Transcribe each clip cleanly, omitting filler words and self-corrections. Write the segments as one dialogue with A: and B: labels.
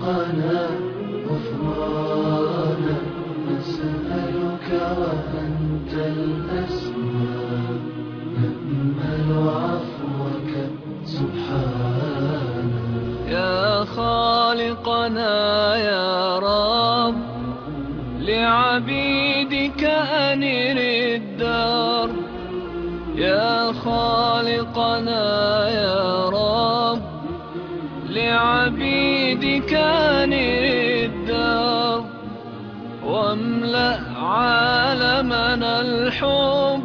A: خالقنا غفرانا نسألك وأنت الأسمى نأمل عفوك سبحانا.
B: يا خالقنا يا رب لعبيدك أنر الدار. يا خالقنا يا رب لعبيدك أنر الدار واملأ عالمنا الحب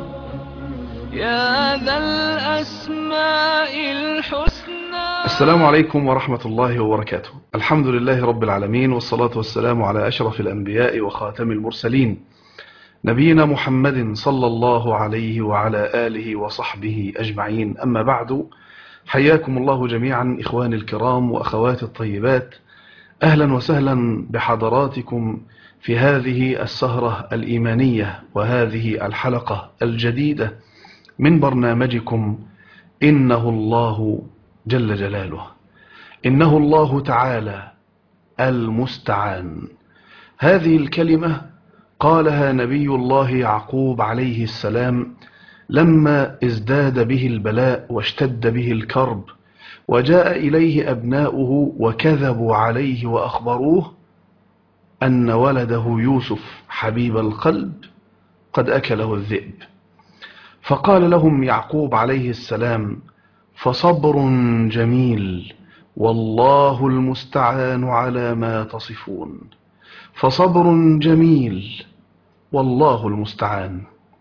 B: يا ذا الأسماء الحسنى.
C: السلام عليكم ورحمة الله وبركاته. الحمد لله رب العالمين، والصلاة والسلام على أشرف الأنبياء وخاتم المرسلين نبينا محمد صلى الله عليه وعلى آله وصحبه أجمعين. أما بعد، حياكم الله جميعا إخواني الكرام وأخواتي الطيبات، أهلا وسهلا بحضراتكم في هذه السهرة الإيمانية وهذه الحلقة الجديدة من برنامجكم إنه الله جل جلاله، إنه الله تعالى المستعان. هذه الكلمة قالها نبي الله يعقوب عليه السلام لما ازداد به البلاء واشتد به الكرب، وجاء إليه أبناؤه وكذبوا عليه وأخبروه أن ولده يوسف حبيب القلب قد أكله الذئب. فقال لهم يعقوب عليه السلام: فصبر جميل والله المستعان على ما تصفون. فصبر جميل والله المستعان،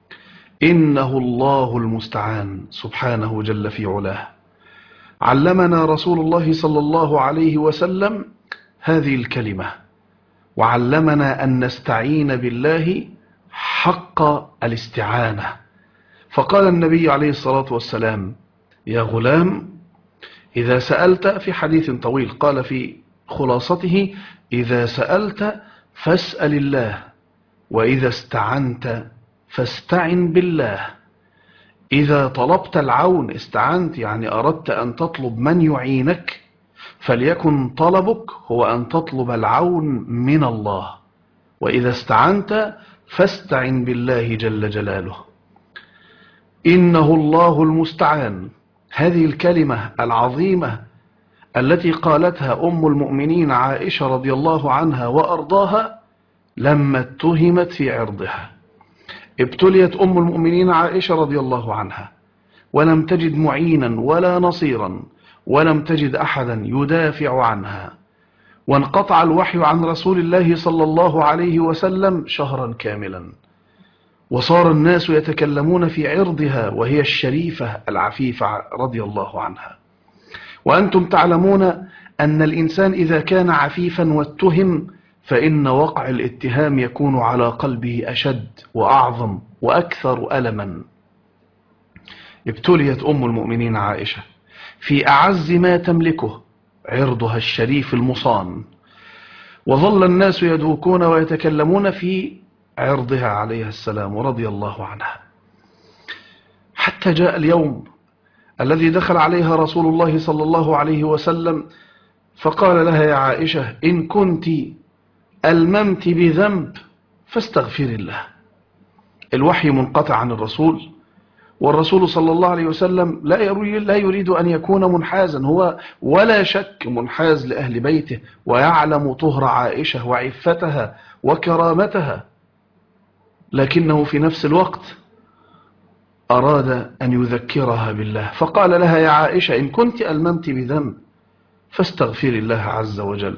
C: إنه الله المستعان سبحانه جل في علاه. علمنا رسول الله صلى الله عليه وسلم هذه الكلمة، وعلمنا أن نستعين بالله حق الاستعانة. فقال النبي عليه الصلاة والسلام: يا غلام إذا سألت، في حديث طويل قال في خلاصته: إذا سألت فاسأل الله، وإذا استعنت فاستعن بالله. إذا طلبت العون استعنت، يعني أردت أن تطلب من يعينك، فليكن طلبك هو أن تطلب العون من الله. وإذا استعنت فاستعن بالله جل جلاله، إنه الله المستعان. هذه الكلمة العظيمة التي قالتها أم المؤمنين عائشة رضي الله عنها وأرضاها لما اتهمت في عرضها. ابتليت أم المؤمنين عائشة رضي الله عنها ولم تجد معينا ولا نصيرا، ولم تجد أحدا يدافع عنها، وانقطع الوحي عن رسول الله صلى الله عليه وسلم شهرا كاملا، وصار الناس يتكلمون في عرضها وهي الشريفة العفيفة رضي الله عنها. وأنتم تعلمون أن الإنسان إذا كان عفيفا واتهم فإن وقع الاتهام يكون على قلبه أشد وأعظم وأكثر ألما. ابتليت أم المؤمنين عائشة في أعز ما تملكه عرضها الشريف المصان، وظل الناس يدوكون ويتكلمون في عرضها عليها السلام رضي الله عنها، حتى جاء اليوم الذي دخل عليها رسول الله صلى الله عليه وسلم فقال لها: يا عائشة إن كنت ألممت بذنب فاستغفر الله. الوحي منقطع عن الرسول، والرسول صلى الله عليه وسلم لا يريد أن يكون منحازا، هو ولا شك منحاز لأهل بيته ويعلم طهر عائشة وعفتها وكرامتها، لكنه في نفس الوقت أراد أن يذكرها بالله، فقال لها: يا عائشة إن كنت ألممت بذنب فاستغفر الله عز وجل.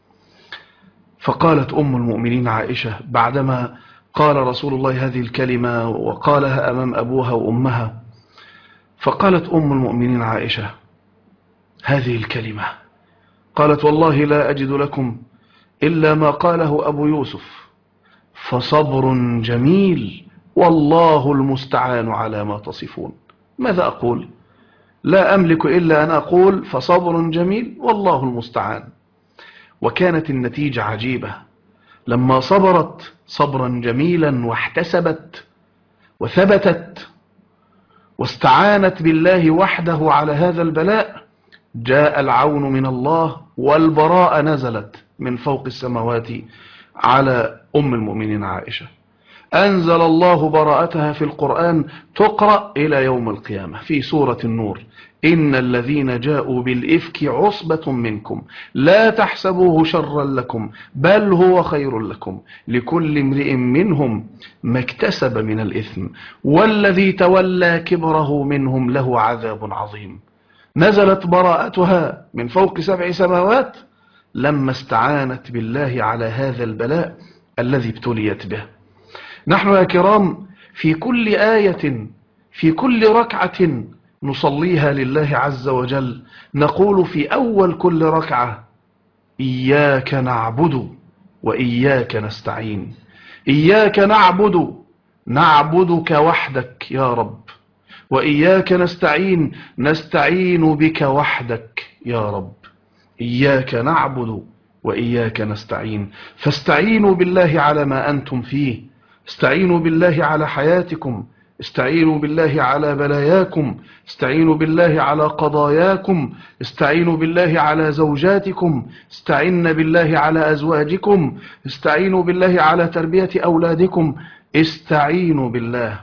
C: فقالت أم المؤمنين عائشة بعدما قال رسول الله هذه الكلمة وقالها أمام أبوها وأمها، فقالت أم المؤمنين عائشة هذه الكلمة، قالت: والله لا أجد لكم إلا ما قاله أبو يوسف: فصبر جميل والله المستعان على ما تصفون. ماذا أقول؟ لا أملك إلا أن أقول فصبر جميل والله المستعان. وكانت النتيجة عجيبة لما صبرت صبرا جميلا واحتسبت وثبتت واستعانت بالله وحده على هذا البلاء، جاء العون من الله والبراءة نزلت من فوق السماوات على أم المؤمنين عائشة. أنزل الله براءتها في القرآن تقرأ إلى يوم القيامة في سورة النور: إن الذين جاءوا بالإفك عصبة منكم لا تحسبوه شرا لكم بل هو خير لكم لكل امرئ منهم ما اكتسب من الإثم والذي تولى كبره منهم له عذاب عظيم. نزلت براءتها من فوق 7 سماوات لما استعانت بالله على هذا البلاء الذي ابتليت به. نحن يا كرام في كل آية في كل ركعة نصليها لله عز وجل نقول في أول كل ركعة: إياك نعبد وإياك نستعين. إياك نعبد، نعبدك وحدك يا رب، وإياك نستعين، نستعين بك وحدك يا رب. إياك نعبد وإياك نستعين. فاستعينوا بالله على ما أنتم فيه، استعينوا بالله على حياتكم، استعينوا بالله على بلاياكم، استعينوا بالله على قضاياكم، استعينوا بالله على زوجاتكم، استعينوا بالله على أزواجكم، استعينوا بالله على تربية أولادكم، استعينوا بالله.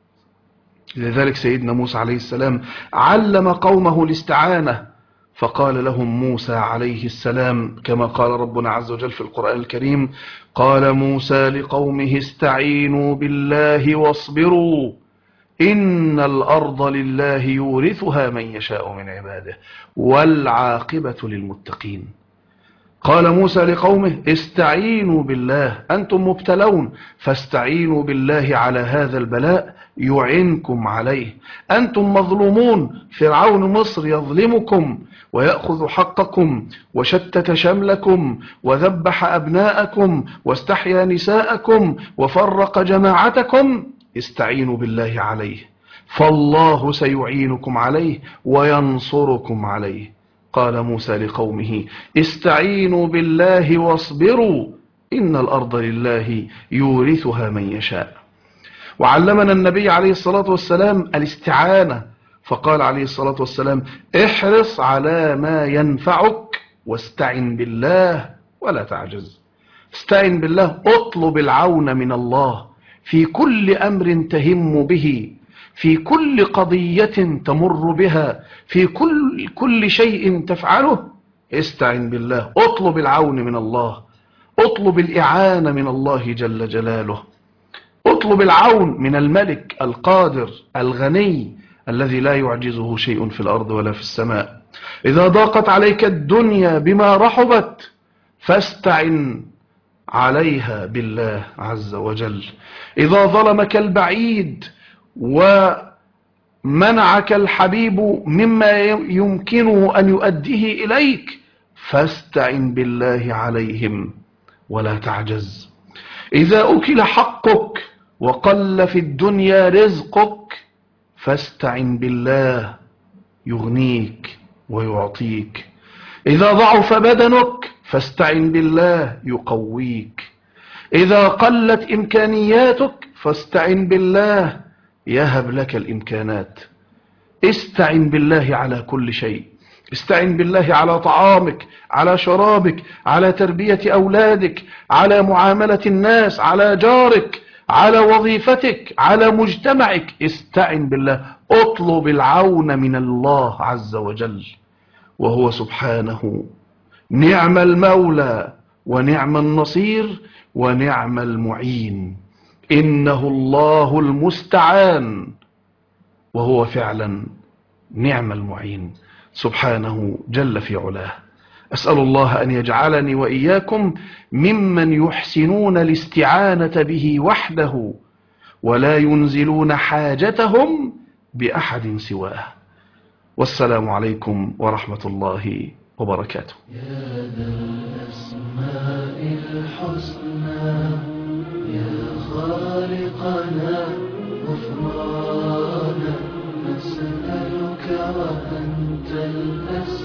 C: لذلك سيدنا موسى عليه السلام علم قومه الاستعانة، فقال لهم موسى عليه السلام كما قال ربنا عز وجل في القرآن الكريم: قال موسى لقومه استعينوا بالله واصبروا إن الأرض لله يورثها من يشاء من عباده والعاقبة للمتقين. قال موسى لقومه استعينوا بالله، أنتم مبتلون فاستعينوا بالله على هذا البلاء يعنكم عليه. أنتم مظلومون، فرعون مصر يظلمكم ويأخذ حقكم وشتت شملكم وذبح أبناءكم واستحيا نساءكم وفرق جماعتكم، استعينوا بالله عليه فالله سيعينكم عليه وينصركم عليه. قال موسى لقومه استعينوا بالله واصبروا إن الأرض لله يورثها من يشاء. وعلمنا النبي عليه الصلاة والسلام الاستعانة، فقال عليه الصلاة والسلام: احرص على ما ينفعك واستعن بالله ولا تعجز. استعن بالله، اطلب العون من الله في كل أمر تهم به، في كل قضية تمر بها، في كل شيء تفعله. استعن بالله، اطلب العون من الله، اطلب الإعانة من الله جل جلاله، اطلب العون من الملك القادر الغني الذي لا يعجزه شيء في الأرض ولا في السماء. إذا ضاقت عليك الدنيا بما رحبت فاستعن عليها بالله عز وجل. إذا ظلمك البعيد ومنعك الحبيب مما يمكنه أن يؤديه إليك فاستعن بالله عليهم ولا تعجز. إذا أكل حقك وقل في الدنيا رزقك فاستعن بالله يغنيك ويعطيك. إذا ضعف بدنك فاستعن بالله يقويك. إذا قلت إمكانياتك فاستعن بالله يهب لك الإمكانات. استعن بالله على كل شيء، استعن بالله على طعامك، على شرابك، على تربية أولادك، على معاملة الناس، على جارك، على وظيفتك، على مجتمعك. استعن بالله، اطلب العون من الله عز وجل، وهو سبحانه نعم المولى ونعم النصير ونعم المعين. إنه الله المستعان وهو فعلا نعم المعين سبحانه جل في علاه. أسأل الله أن يجعلني وإياكم ممن يحسنون الاستعانة به وحده ولا ينزلون حاجتهم بأحد سواه. والسلام عليكم ورحمة الله وبركاته.
A: يا ذا الأسماء الحسنى يا خالقنا غفرانا نسألك وأنت الأسماء